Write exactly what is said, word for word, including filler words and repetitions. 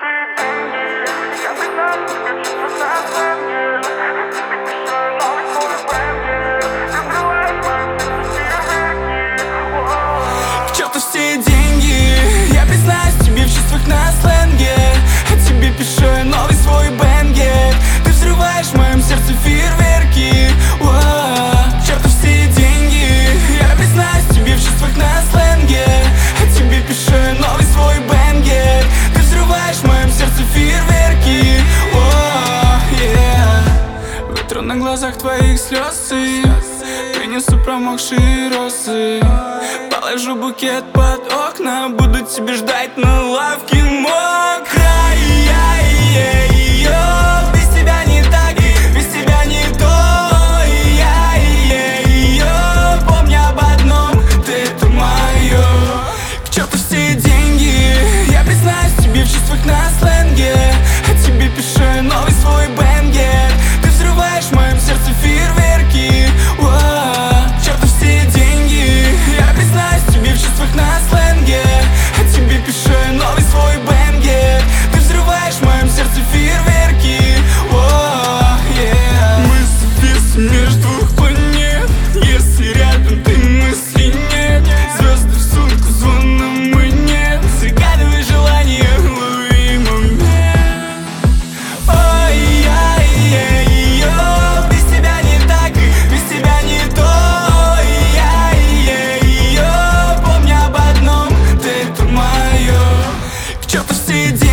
К черту все деньги, я признаюсь тебе в чувствах на сленге. А тебе пишу я новый свой бенгер. Ты взрываешь в моем сердце фейерверки. К черту все деньги, я признаюсь тебе в чувствах на сленге. А тебе пишу я новый свой бенгер. Ты взрываешь в моем сердце фейерверки. Ветру на глазах твоих слезы, принесу промокшие розы. Положу букет под окна, буду тебя ждать на лавке мокрой. Без тебя не так, без тебя не то. Помни об одном, ты это мое. К черту все деньги, я признаюсь тебе в чувствах на сленге. А тебе пишу я новый свой бенгер. Ты взрываешь в моем сердце фейерверки. К черту все деньги, я признаюсь тебе в чувствах на сленге. А тебе пишу я новый свой бенгер. Ты взрываешь в моем сердце фейерверки. Мы зависли между двух планет. Если рядом ты, мысли нет. Звезды в сумку, звоном мы нет. Загадывай желание, лови момент. Без тебя не так, без тебя не то. Помни об одном, ты это мое. К черту все деньги.